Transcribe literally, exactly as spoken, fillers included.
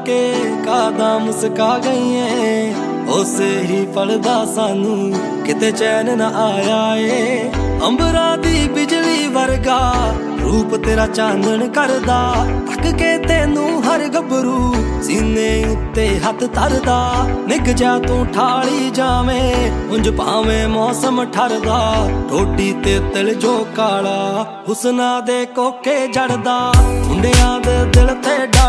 के कादा मुस्का गई है। उसे ही फलदा सानू किते चैन न आया ए। अंबरा दी बिजली वर्गा रूप तेरा चांदन करदा, तक के तेनू हर गबरू सीने उत्ते हथ तरदा। निग जा तू ठाली जावें उंज भावें मौसम ठरदा, ठोडी ते तिल जो काला हुसना दे कोके जड़दा। मुंडियां दे दिल ते